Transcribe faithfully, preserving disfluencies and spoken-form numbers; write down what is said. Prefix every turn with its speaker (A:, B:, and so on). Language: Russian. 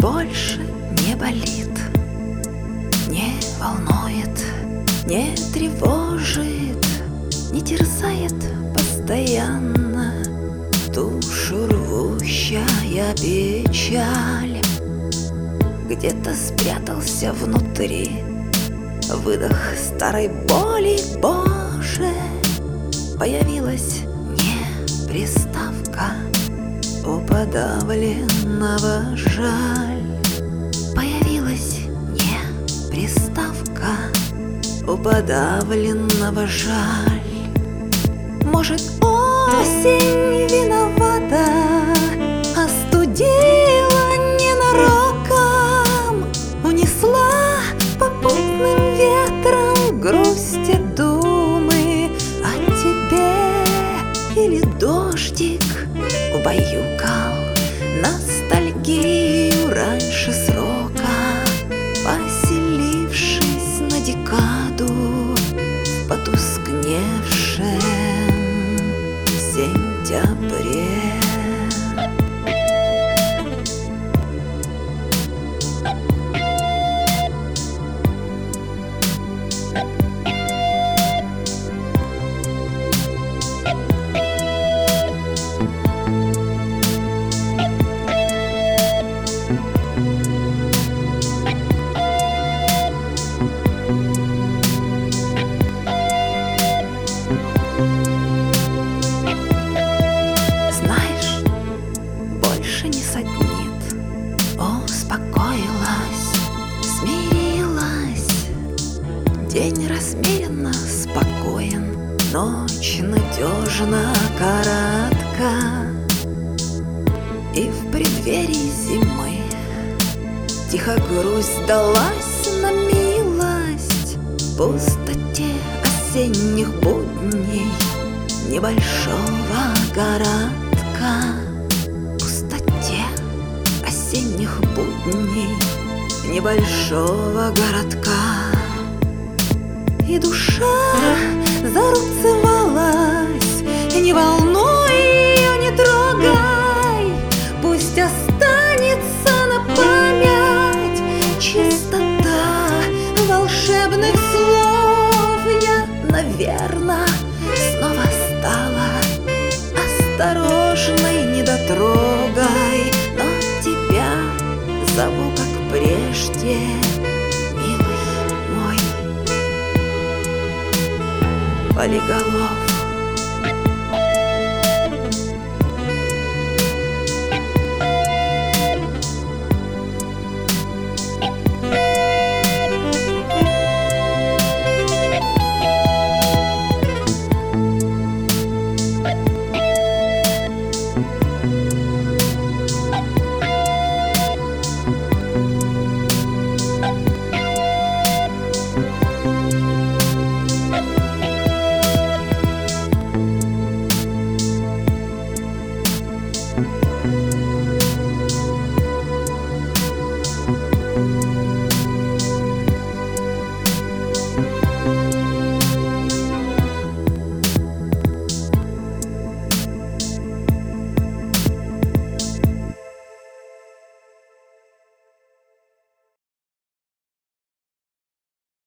A: больше не болит, не волнует, не тревожит, не терзает постоянно душу рвущая печаль. Где-то спрятался внутри выдох старой боли, Боже. Появилась не приставка у подавленного жаль. Появилась не приставка у подавленного жаль. Может, осень виновата, остудила ненароком, унесла попутным ветром грусть и думы о тебе. Или дождик убаюкал ностальгию раньше срока, поселившись на декаду в потускневшем сентябре. Не саднит, успокоилась, смирилась. День размеренно спокоен, ночь надежно коротка. И в преддверии зимы тихо грусть далась на милость пустоте осенних будней небольшого городка. Осенних будней небольшого городка. И душа зарубцевалась, не волнуй ее, не трогай, пусть останется на память чистота волшебных слов. Я, наверно, снова стала осторожной недотрогой, зову, как прежде, милый мой полиголов.